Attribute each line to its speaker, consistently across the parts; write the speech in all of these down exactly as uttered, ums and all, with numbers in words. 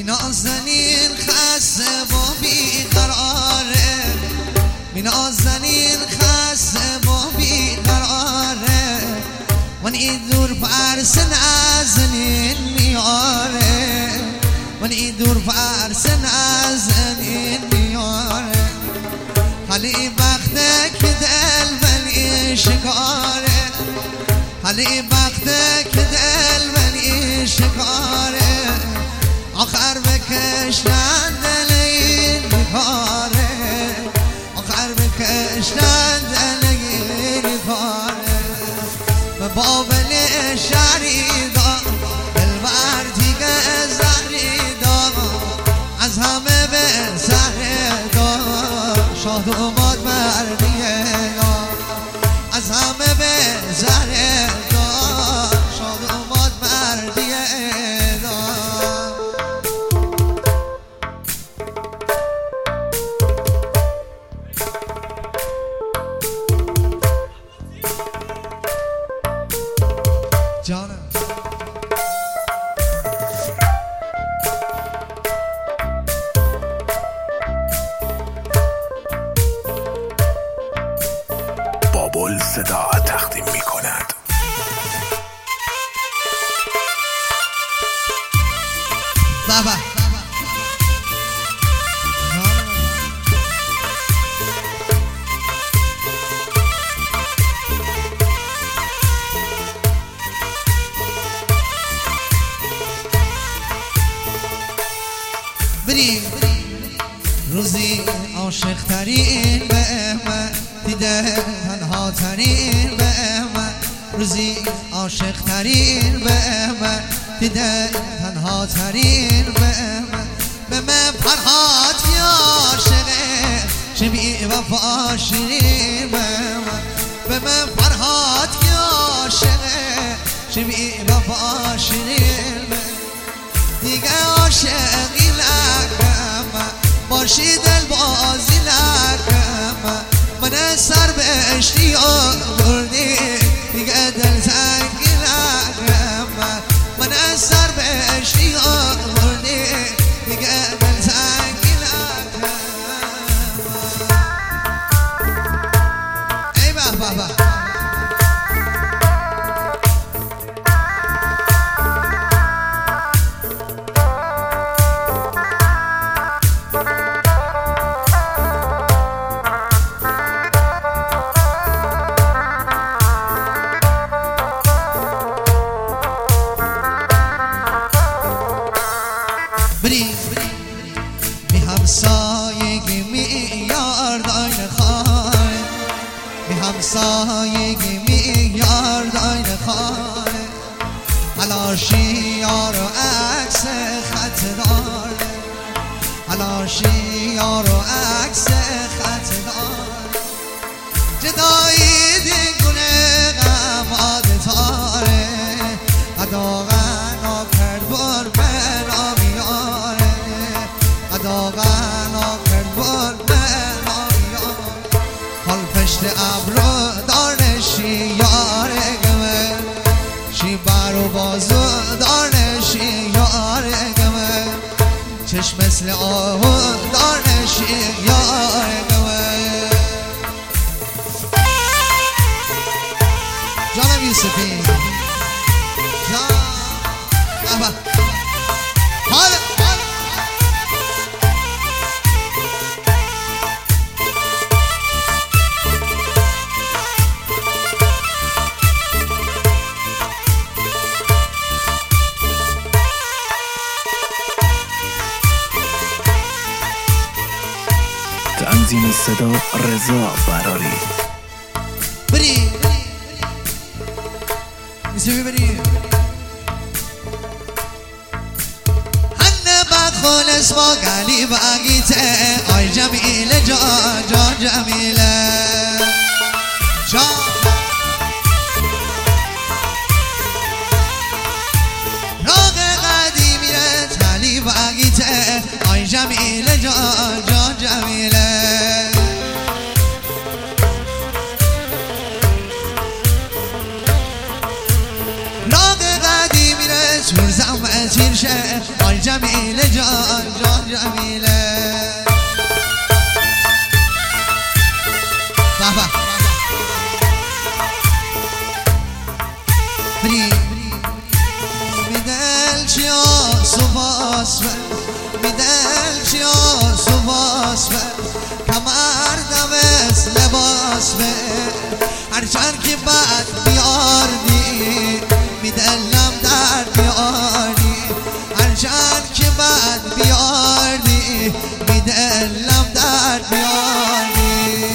Speaker 1: نازنین خسته با بیقراره، می نازنین خسته با بیقراره، من این دور فرس نازنین میاره، من این دور فرس نازنین میاره. حالی وقته که دل بلی شکاره، حالی وقته که دل بلی شکاره، آخر بکشتن دل این بیکاره، آخر بکشتن دل این بیکاره. به بابل شریدا دلبر دیگه زهریدا، از همه به زهریدا شاد اومد مردیه، از همه به زهریدا شاد اومد مردیه. جانم
Speaker 2: بابل صدا تقدیم می کند.
Speaker 1: بابا بریم روزی عاشق ترین به من دیده، تنها ترین به من روزی عاشق ترین به من دیده، تنها ترین به من. به من فرهاد که عاشقه چه بی وفا شیرین به من، به من فرهاد که عاشقه چه بی وفا شیرین به من. دیگه عاشقی لکم باشی دل بازی لکم، من سر به اشتیاق بردی دیگه دل زنگی لکم، من سر به اشتیاق بردی دیگه دل زنگی لکم. ای بابا بریم می همسایگی می یارداین خانه، می همسایگی می یارداین خانه، حلاشی یارو عکس خط داره، حلاشی یارو عکس خط داره. جدایی دیگونه غم تاره، ادا غنا کرد بر من آمیاره، ادا غنا کرد بر من آمیاره. حال پشت ابرو دارنشی یاره گمه، شی بر و بازو دارنشی یاره گمه، چشم مثل آهو دارنشی یاره گمه. جانم یوسفی جان بابا حال
Speaker 2: تنظیم صدا رضا براری.
Speaker 1: بریم میسوی بریم هنه بخونس با گلی بگیته، آی جمیله جان جان جمیله جان. راق قدیمی ره تلی بگیته، آی جمیله جان جان جمیله. راق قدیمی ره سور زم تیر شه، آی آی جمیله جان جان جمیله بابا بری میدل چیا سواس میدل چیا سواس کمر دوست لباس به هرچند که بعد بیاردی میدلم در بیاری هرچند که بعد بیاردی میدلم در بیاری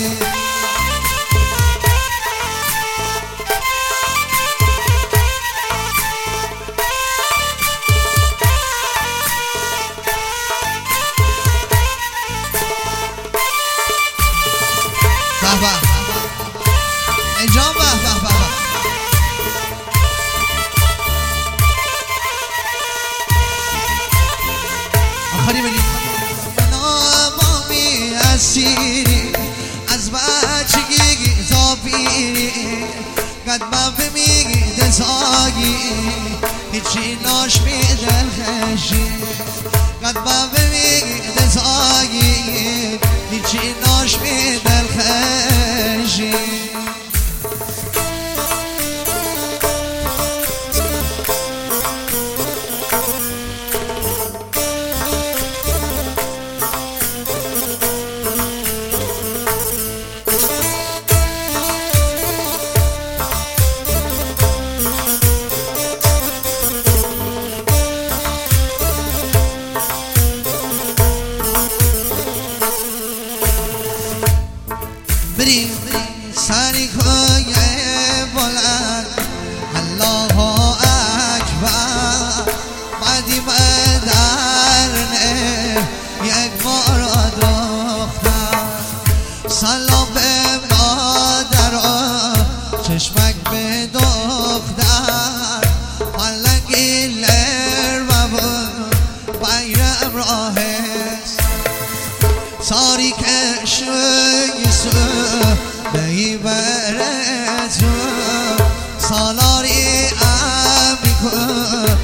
Speaker 1: بابا اینجا بابا بابا آخری بگی نامامی اسیری از بچگی زابیری قدمم بمیگی دزاگی هیچی ناش می دل خشی قدمم بمیگی دزاگی هیچی ناش می دل خشی بری سری کوی بلند الله اکبر بعدی بدرنه یک مارا دختر سلام به مادر چشمک به دختر حلقی لر و بایر راهست ساری کشوی سو بی برزو سالاری امیکو